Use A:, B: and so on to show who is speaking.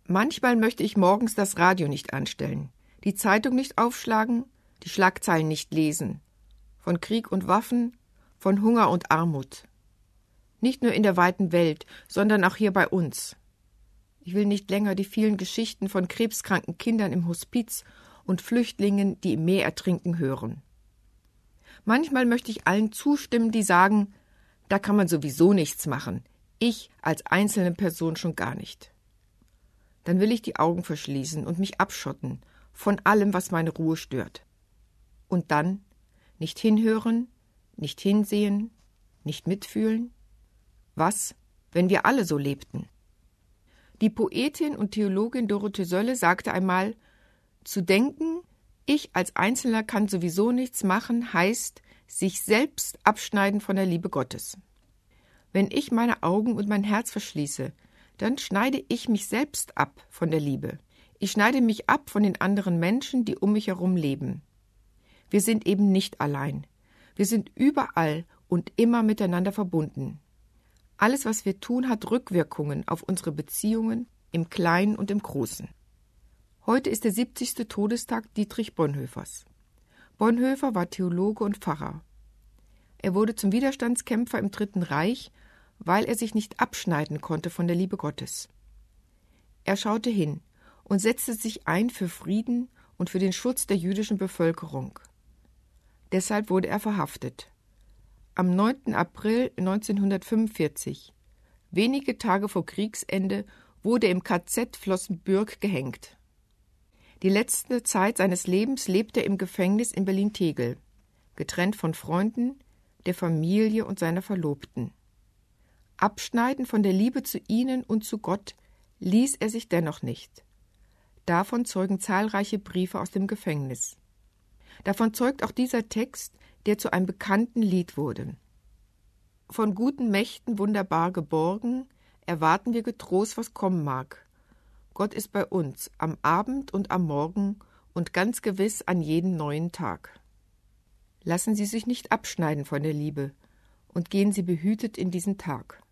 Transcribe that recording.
A: Manchmal möchte ich morgens das Radio nicht anstellen, die Zeitung nicht aufschlagen, die Schlagzeilen nicht lesen. Von Krieg und Waffen, von Hunger und Armut. Nicht nur in der weiten Welt, sondern auch hier bei uns. Ich will nicht länger die vielen Geschichten von krebskranken Kindern im Hospiz und Flüchtlingen, die im Meer ertrinken, hören. Manchmal möchte ich allen zustimmen, die sagen, da kann man sowieso nichts machen, ich als einzelne Person schon gar nicht. Dann will ich die Augen verschließen und mich abschotten von allem, was meine Ruhe stört. Und dann nicht hinhören, nicht hinsehen, nicht mitfühlen? Was, wenn wir alle so lebten? Die Poetin und Theologin Dorothee Sölle sagte einmal, zu denken, ich als Einzelner kann sowieso nichts machen, heißt, sich selbst abschneiden von der Liebe Gottes. Wenn ich meine Augen und mein Herz verschließe, dann schneide ich mich selbst ab von der Liebe. Ich schneide mich ab von den anderen Menschen, die um mich herum leben. Wir sind eben nicht allein. Wir sind überall und immer miteinander verbunden. Alles, was wir tun, hat Rückwirkungen auf unsere Beziehungen im Kleinen und im Großen. Heute ist der 70. Todestag Dietrich Bonhoeffers. Bonhoeffer war Theologe und Pfarrer. Er wurde zum Widerstandskämpfer im Dritten Reich, weil er sich nicht abschneiden konnte von der Liebe Gottes. Er schaute hin und setzte sich ein für Frieden und für den Schutz der jüdischen Bevölkerung. Deshalb wurde er verhaftet. Am 9. April 1945, wenige Tage vor Kriegsende, wurde er im KZ Flossenbürg gehängt. Die letzte Zeit seines Lebens lebte er im Gefängnis in Berlin-Tegel, getrennt von Freunden, der Familie und seiner Verlobten. Abschneiden von der Liebe zu ihnen und zu Gott ließ er sich dennoch nicht. Davon zeugen zahlreiche Briefe aus dem Gefängnis. Davon zeugt auch dieser Text, der zu einem bekannten Lied wurde. Von guten Mächten wunderbar geborgen, erwarten wir getrost, was kommen mag. Gott ist bei uns, am Abend und am Morgen und ganz gewiss an jedem neuen Tag. Lassen Sie sich nicht abschneiden von der Liebe und gehen Sie behütet in diesen Tag.